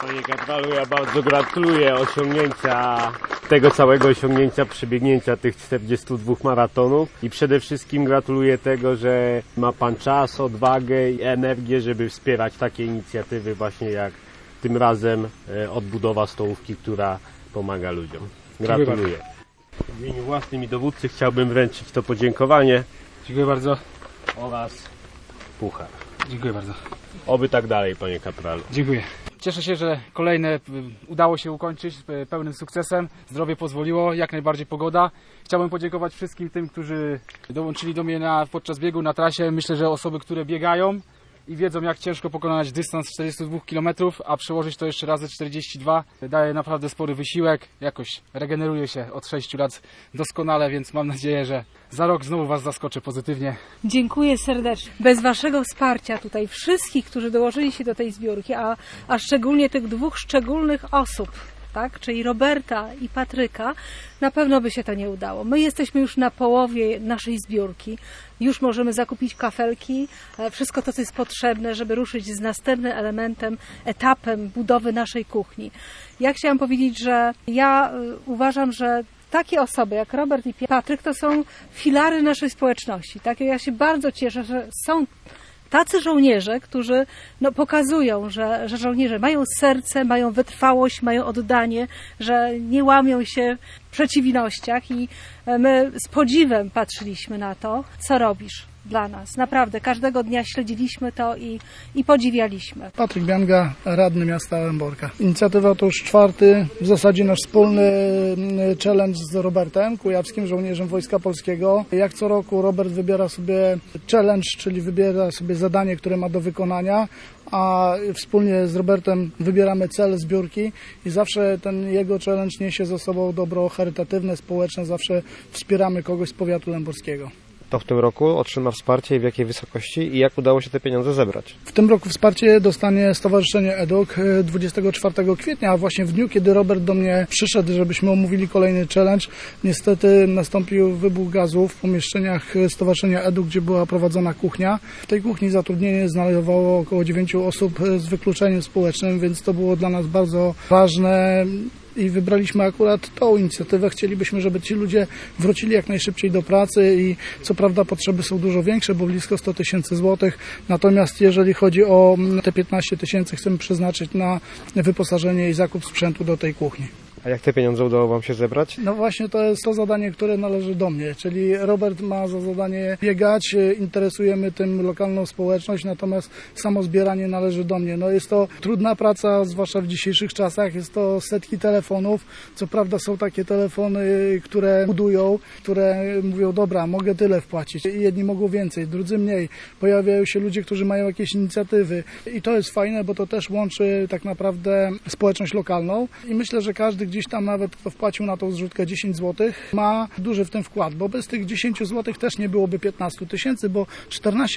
Panie Kapralu, ja bardzo gratuluję tego całego osiągnięcia, przebiegnięcia tych 42 maratonów i przede wszystkim gratuluję tego, że ma Pan czas, odwagę i energię, żeby wspierać takie inicjatywy właśnie jak tym razem odbudowa stołówki, która pomaga ludziom. Gratuluję. W imieniu własnym i dowódcy chciałbym wręczyć to podziękowanie. Dziękuję bardzo. Oraz puchar. Dziękuję bardzo. Oby tak dalej, panie Kapralu. Dziękuję. Cieszę się, że kolejne udało się ukończyć pełnym sukcesem. Zdrowie pozwoliło, jak najbardziej pogoda. Chciałbym podziękować wszystkim tym, którzy dołączyli do mnie podczas biegu na trasie. Myślę, że osoby, które biegają i wiedzą, jak ciężko pokonać dystans 42 km, a przełożyć to jeszcze razy 42, daje naprawdę spory wysiłek. Jakoś regeneruje się od 6 lat doskonale, więc mam nadzieję, że za rok znowu Was zaskoczę pozytywnie. Dziękuję serdecznie. Bez Waszego wsparcia tutaj wszystkich, którzy dołożyli się do tej zbiórki, a szczególnie tych dwóch szczególnych osób, tak, czyli Roberta i Patryka, na pewno by się to nie udało. My jesteśmy już na połowie naszej zbiórki. Już możemy zakupić kafelki, wszystko to, co jest potrzebne, żeby ruszyć z następnym elementem, etapem budowy naszej kuchni. Ja chciałam powiedzieć, że ja uważam, że takie osoby jak Robert i Patryk to są filary naszej społeczności. Tak? Ja się bardzo cieszę, że są tacy żołnierze, którzy pokazują, że żołnierze mają serce, mają wytrwałość, mają oddanie, że nie łamią się w przeciwnościach i my z podziwem patrzyliśmy na to, co robisz dla nas. Naprawdę, każdego dnia śledziliśmy to i podziwialiśmy. Patryk Bianga, radny miasta Lęborka. Inicjatywa to już czwarty, w zasadzie nasz wspólny challenge z Robertem Kujawskim, żołnierzem Wojska Polskiego. Jak co roku Robert wybiera sobie challenge, czyli wybiera sobie zadanie, które ma do wykonania, a wspólnie z Robertem wybieramy cel zbiórki i zawsze ten jego challenge niesie ze sobą dobro charytatywne, społeczne, zawsze wspieramy kogoś z powiatu lęborskiego. To w tym roku otrzyma wsparcie i w jakiej wysokości i jak udało się te pieniądze zebrać? W tym roku wsparcie dostanie Stowarzyszenie Eduk 24 kwietnia, a właśnie w dniu, kiedy Robert do mnie przyszedł, żebyśmy omówili kolejny challenge, niestety nastąpił wybuch gazu w pomieszczeniach Stowarzyszenia Eduk, gdzie była prowadzona kuchnia. W tej kuchni zatrudnienie znajdowało około 9 osób z wykluczeniem społecznym, więc to było dla nas bardzo ważne. I wybraliśmy akurat tą inicjatywę. Chcielibyśmy, żeby ci ludzie wrócili jak najszybciej do pracy i co prawda potrzeby są dużo większe, bo blisko 100 000 złotych. Natomiast jeżeli chodzi o te 15 000, chcemy przeznaczyć na wyposażenie i zakup sprzętu do tej kuchni. A jak te pieniądze udało Wam się zebrać? No właśnie to jest to zadanie, które należy do mnie, czyli Robert ma za zadanie biegać, interesujemy tym lokalną społeczność, natomiast samo zbieranie należy do mnie. No jest to trudna praca, zwłaszcza w dzisiejszych czasach, jest to setki telefonów, co prawda są takie telefony, które budują, które mówią, dobra, mogę tyle wpłacić, jedni mogą więcej, drudzy mniej, pojawiają się ludzie, którzy mają jakieś inicjatywy i to jest fajne, bo to też łączy tak naprawdę społeczność lokalną i myślę, że każdy gdzieś tam nawet kto wpłacił na tą zrzutkę 10 zł, ma duży w tym wkład, bo bez tych 10 zł też nie byłoby 15 000, bo 14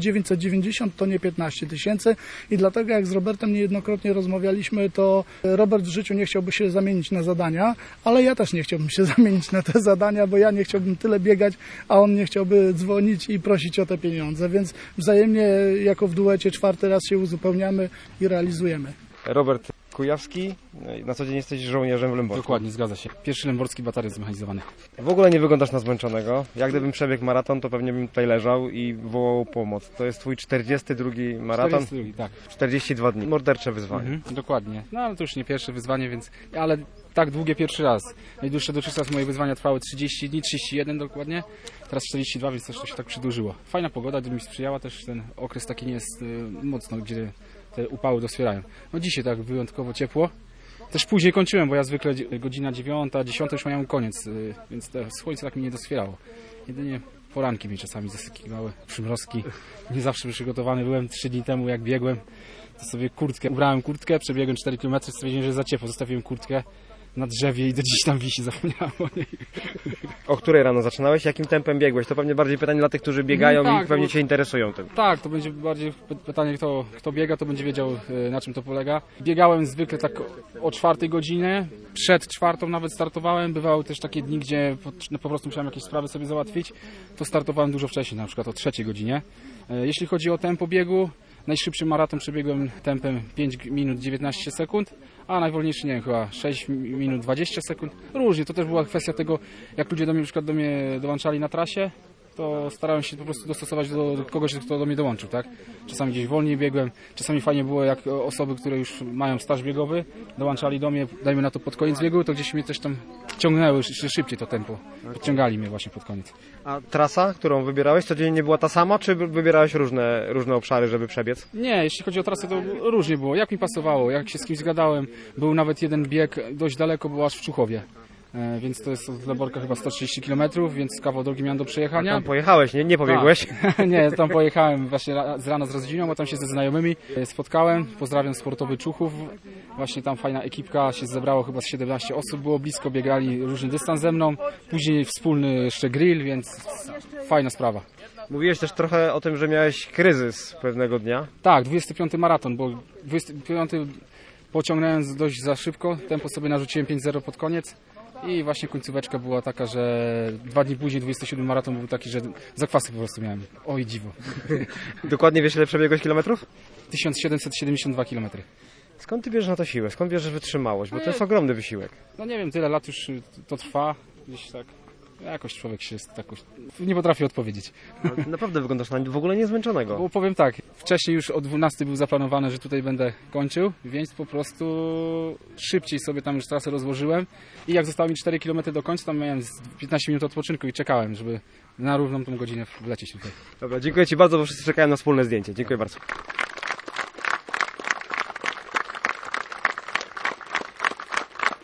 990 to nie 15 000 i dlatego jak z Robertem niejednokrotnie rozmawialiśmy, to Robert w życiu nie chciałby się zamienić na zadania, ale ja też nie chciałbym się zamienić na te zadania, bo ja nie chciałbym tyle biegać, a on nie chciałby dzwonić i prosić o te pieniądze, więc wzajemnie jako w duecie czwarty raz się uzupełniamy i realizujemy. Robert Kujawski, na co dzień jesteś żołnierzem w Lęborku. Dokładnie, zgadza się. Pierwszy Lęborski Batalion Zmechanizowany. W ogóle nie wyglądasz na zmęczonego. Jak gdybym przebiegł maraton, to pewnie bym tutaj leżał i wołał pomoc. To jest twój 42 maraton? 42, tak. 42 dni. Mordercze wyzwanie. Dokładnie. No ale to już nie pierwsze wyzwanie, więc... Ale tak długie pierwszy raz. Najdłuższe dotychczas moje wyzwania trwały 30 dni, 31 dokładnie. Teraz 42, więc też to się tak przedłużyło. Fajna pogoda, gdyby mi sprzyjała też ten okres taki nie jest mocno, gdzie te upały doswierają. No dzisiaj tak wyjątkowo ciepło. Też później kończyłem, bo ja zwykle godzina 9, 10 już miałem koniec, więc to słońce tak mi nie doswierało. Jedynie poranki mnie czasami zasykiwały, przymrozki. Nie zawsze przygotowany byłem. 3 dni temu jak biegłem, to sobie ubrałem kurtkę, przebiegłem 4 km, stwierdziłem, że jest za ciepło. Zostawiłem kurtkę na drzewie i do dziś tam wisi, zapomniałem o niej. O której rano zaczynałeś? Jakim tempem biegłeś? To pewnie bardziej pytanie dla tych, którzy biegają i pewnie Cię interesują tym. Tak, to będzie bardziej pytanie, kto biega, to będzie wiedział, na czym to polega. Biegałem zwykle tak o 4 godzinie, przed 4 nawet startowałem. Bywały też takie dni, gdzie po prostu musiałem jakieś sprawy sobie załatwić. To startowałem dużo wcześniej, na przykład o 3 godzinie. Jeśli chodzi o tempo biegu, Najszybszy maraton przebiegłem tempem 5 minut 19 sekund, a najwolniejszy, nie wiem, chyba 6 minut 20 sekund. Różnie, to też była kwestia tego, jak ludzie na przykład do mnie dołączali na trasie, to starałem się po prostu dostosować do kogoś, kto do mnie dołączył, tak? Czasami gdzieś wolniej biegłem, czasami fajnie było, jak osoby, które już mają staż biegowy, dołączali do mnie, dajmy na to pod koniec biegu, to gdzieś mnie też tam ciągnęły szybciej to tempo. Podciągali mnie właśnie pod koniec. A trasa, którą wybierałeś, codziennie była ta sama, czy wybierałeś różne obszary, żeby przebiec? Nie, jeśli chodzi o trasę, to różnie było. Jak mi pasowało, jak się z kimś zgadałem. Był nawet jeden bieg dość daleko, był aż w Czuchowie. Więc to jest od Leborka chyba 130 km, więc kawał drogi miałem do przejechania. Tam pojechałeś, nie pobiegłeś? Tak. Nie, tam pojechałem właśnie z rana z rodziną, bo tam się ze znajomymi spotkałem. Pozdrawiam sportowy Czuchów. Właśnie tam fajna ekipka, się zebrało chyba z 17 osób, było blisko, biegali różny dystans ze mną. Później wspólny jeszcze grill, więc fajna sprawa. Mówiłeś też trochę o tym, że miałeś kryzys pewnego dnia. Tak, 25 maraton, bo 25 pociągnąłem dość za szybko, tempo sobie narzuciłem 5:0 pod koniec. I właśnie końcóweczka była taka, że 2 dni później 27 maraton był taki, że zakwasy po prostu miałem. Oj, dziwo. Dokładnie wiesz, ile przebiegłeś kilometrów? 1772 km. Skąd ty bierzesz na to siłę? Skąd bierzesz wytrzymałość? Bo to jest ogromny wysiłek. No nie wiem, tyle lat już to trwa. Gdzieś tak. Jakoś człowiek się nie potrafi odpowiedzieć. Ale naprawdę wyglądasz na w ogóle niezmęczonego. Bo powiem tak, wcześniej już o 12 był zaplanowany, że tutaj będę kończył, więc po prostu szybciej sobie tam już trasę rozłożyłem i jak zostało mi 4 km do końca, tam miałem 15 minut odpoczynku i czekałem, żeby na równą tą godzinę wlecieć tutaj. Dobra, dziękuję Ci bardzo, bo wszyscy czekają na wspólne zdjęcie. Dziękuję bardzo.